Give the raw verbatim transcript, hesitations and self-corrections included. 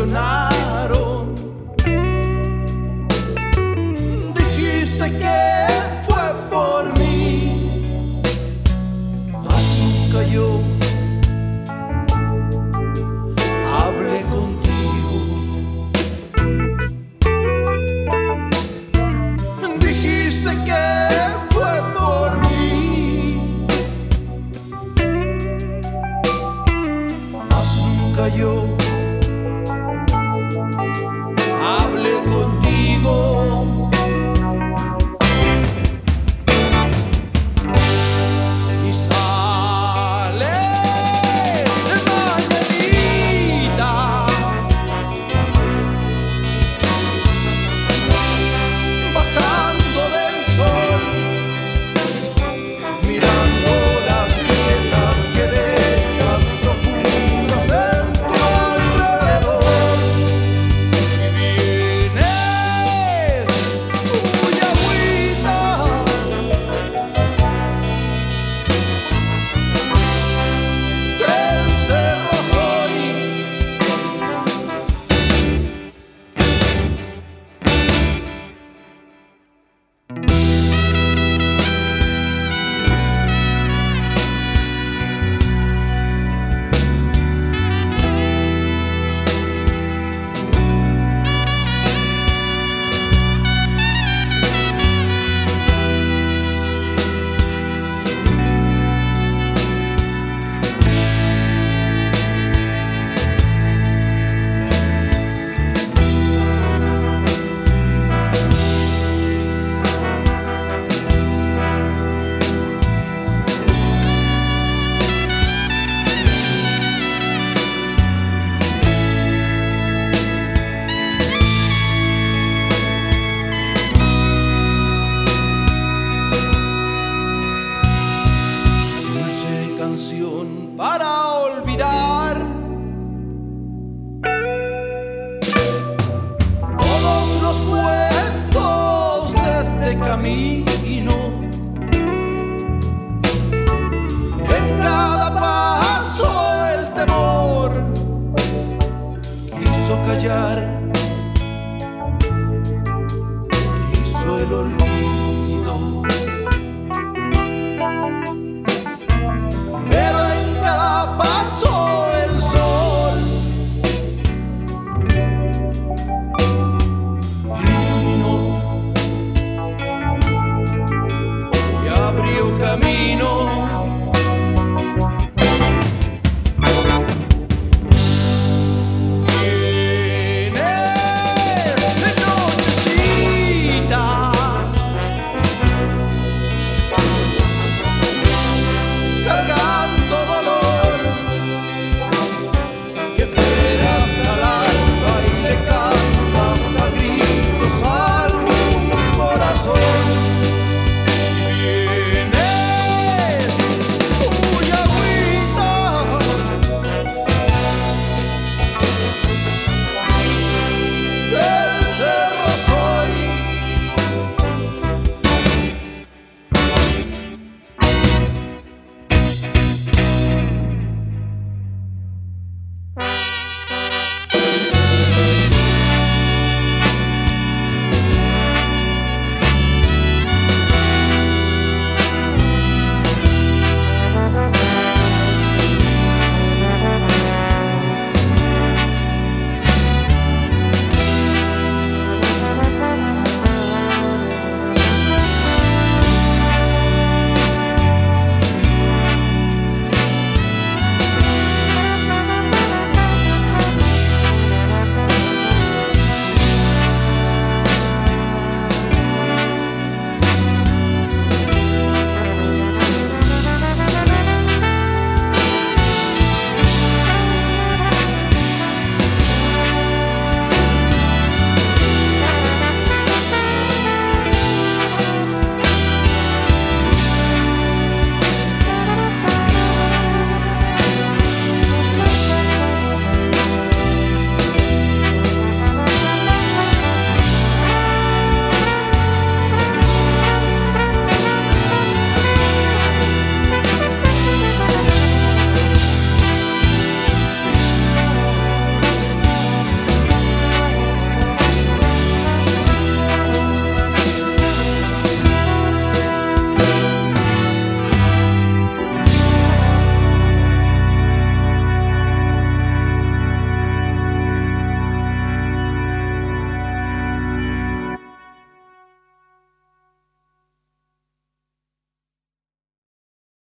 traicionaron. Dijiste que fue por mí, mas nunca yo hablé contigo. Dijiste que fue por mí, mas nunca yo hablé contigo. Y sales de mañanita, bajando del sol, mirando las grietas que dejas profundas en tu alrededor. Y vienes muy agüita del Cerro Soy. Dulce canción para olvidar todos los cuentos de este camino. En cada paso el temor quiso callar, quiso el olvido.